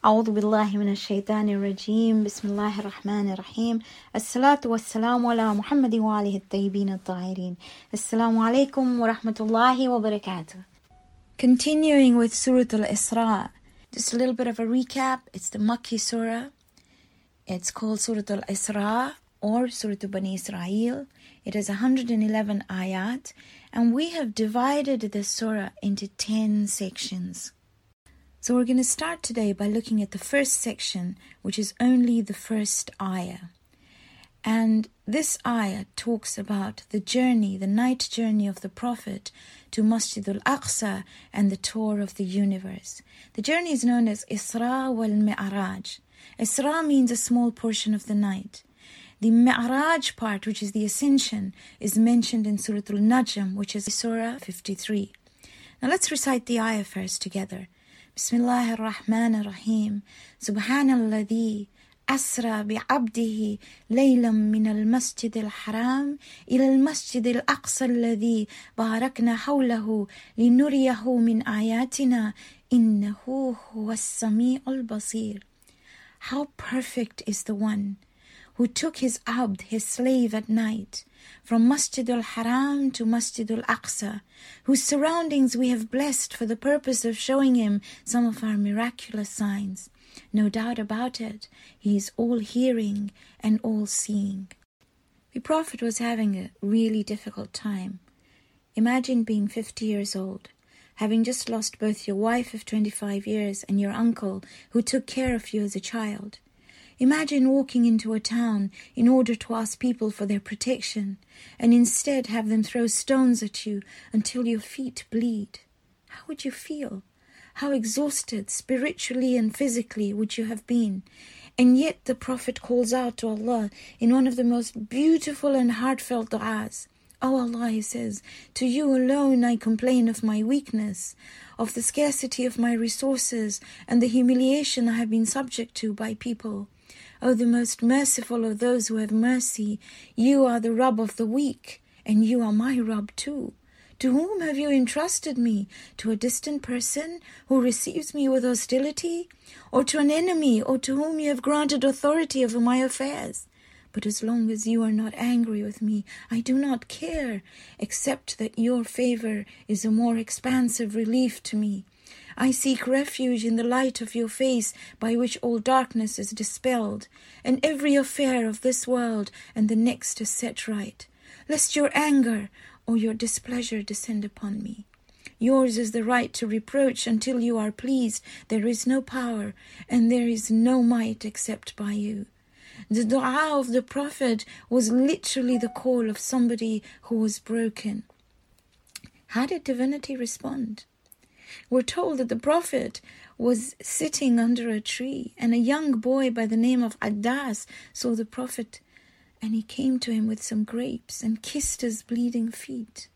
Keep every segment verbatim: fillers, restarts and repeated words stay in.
أعوذ بالله من الشيطان الرجيم بسم الله الرحمن الرحيم الصلاة والسلام على محمد وآله الطيبين الطاهرين السلام عليكم ورحمة الله وبركاته. Continuing with Surah Al-Isra, just a little bit of a recap. It's the Makki Surah. It's called Surah Al-Isra or Surah Bani Israel. It has one hundred eleven ayat, and we have divided this surah into ten sections. So we're going to start today by looking at the first section, which is only the first ayah. And this ayah talks about the journey, the night journey of the Prophet to Masjid al-Aqsa and the tour of the universe. The journey is known as Isra wal-Mi'raj. Isra means a small portion of the night. The Mi'raj part, which is the ascension, is mentioned in Surah Al-Najm, which is Surah fifty-three. Now let's recite the ayah first together. Bismillah ar-Rahman ar-Rahim. Subhanalladhi asra bi'abdihi laylam min al-masjid al-haram ila al-masjid al-aqsa alladhi barakna hawlahu linuriyahu min ayatina innahu huwa as-sami'ul basir. How perfect is the one who took his abd, his slave at night, from Masjid al-Haram to Masjid al-Aqsa, whose surroundings we have blessed for the purpose of showing him some of our miraculous signs. No doubt about it, he is all-hearing and all-seeing. The Prophet was having a really difficult time. Imagine being fifty years old, having just lost both your wife of twenty-five years and your uncle who took care of you as a child. Imagine walking into a town in order to ask people for their protection and instead have them throw stones at you until your feet bleed. How would you feel? How exhausted spiritually and physically would you have been? And yet the Prophet calls out to Allah in one of the most beautiful and heartfelt du'as. Oh Allah, he says, to you alone I complain of my weakness, of the scarcity of my resources and the humiliation I have been subject to by people. O the most merciful of those who have mercy, you are the Rabb of the weak, and you are my Rabb too. To whom have you entrusted me? To a distant person who receives me with hostility? Or to an enemy, or to whom you have granted authority over my affairs? But as long as you are not angry with me, I do not care, except that your favor is a more expansive relief to me. I seek refuge in the light of your face by which all darkness is dispelled, and every affair of this world and the next is set right, lest your anger or your displeasure descend upon me. Yours is the right to reproach until you are pleased. There is no power and there is no might except by you. The dua of the Prophet was literally the call of somebody who was broken. How did divinity respond? We're told that the Prophet was sitting under a tree, and a young boy by the name of Addas saw the Prophet, and he came to him with some grapes and kissed his bleeding feet.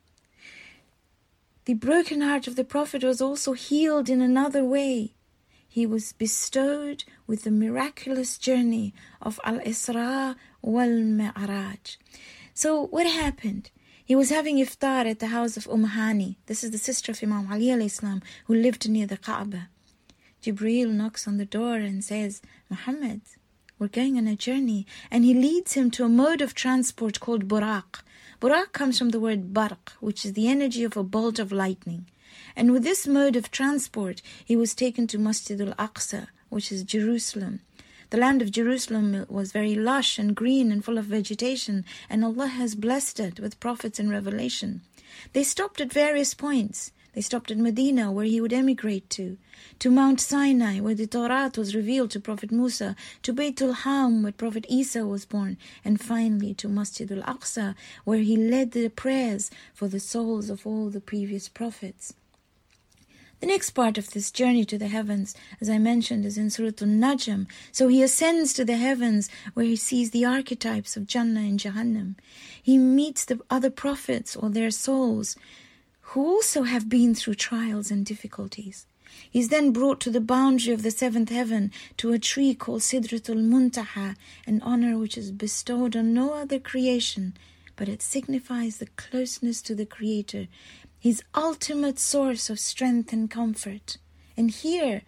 The broken heart of the Prophet was also healed in another way. He was bestowed with the miraculous journey of Al-Isra wal-Mi'raj. So what happened? He was having iftar at the house of Umm Hani. This is the sister of Imam Ali alayhi salam, who lived near the Kaaba. Jibreel knocks on the door and says, Muhammad, we're going on a journey. And he leads him to a mode of transport called Buraq. Buraq comes from the word barq, which is the energy of a bolt of lightning. And with this mode of transport, he was taken to Masjid al-Aqsa, which is Jerusalem. The land of Jerusalem was very lush and green and full of vegetation, and Allah has blessed it with prophets and revelation. They stopped at various points. They stopped at Medina, where he would emigrate to, to Mount Sinai, where the Torah was revealed to Prophet Musa, to Baytul Ham, where Prophet Isa was born, and finally to Masjid al-Aqsa, where he led the prayers for the souls of all the previous prophets. The next part of this journey to the heavens, as I mentioned, is in Surah Al-Najm. So he ascends to the heavens where he sees the archetypes of Jannah and Jahannam. He meets the other prophets or their souls who also have been through trials and difficulties. He's then brought to the boundary of the seventh heaven to a tree called Sidratul Muntaha, an honor which is bestowed on no other creation, but it signifies the closeness to the Creator, his ultimate source of strength and comfort. And here,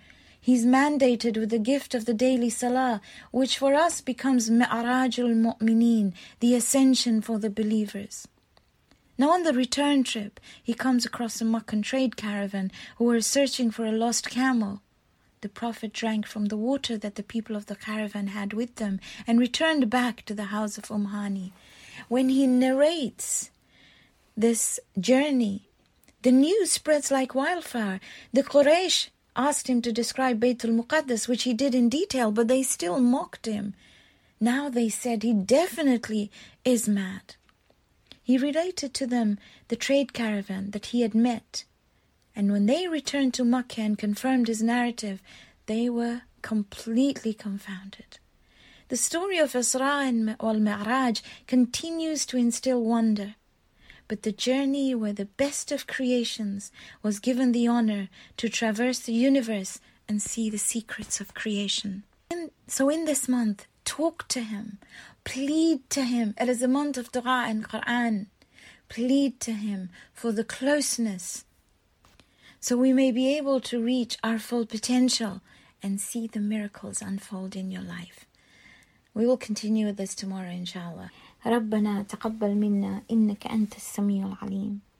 He's mandated with the gift of the daily salah, which for us becomes Mi'rajul Mu'mineen, the ascension for the believers. Now on the return trip, he comes across a Meccan trade caravan who were searching for a lost camel. The Prophet drank from the water that the people of the caravan had with them and returned back to the house of Umm Hani. When he narrates this journey, the news spreads like wildfire. The Quraysh asked him to describe Baytul Muqaddas, which he did in detail, but they still mocked him. Now they said he definitely is mad. He related to them the trade caravan that he had met, and when they returned to Makkah and confirmed his narrative, they were completely confounded. The story of Isra and al-Mi'raj continues to instill wonder, but the journey where the best of creations was given the honor to traverse the universe and see the secrets of creation. And so in this month, talk to him, plead to him. It is a month of dua and Quran. Plead to him for the closeness, so we may be able to reach our full potential and see the miracles unfold in your life. We will continue with this tomorrow, inshallah. ربنا تقبل منا إنك أنت السميع العليم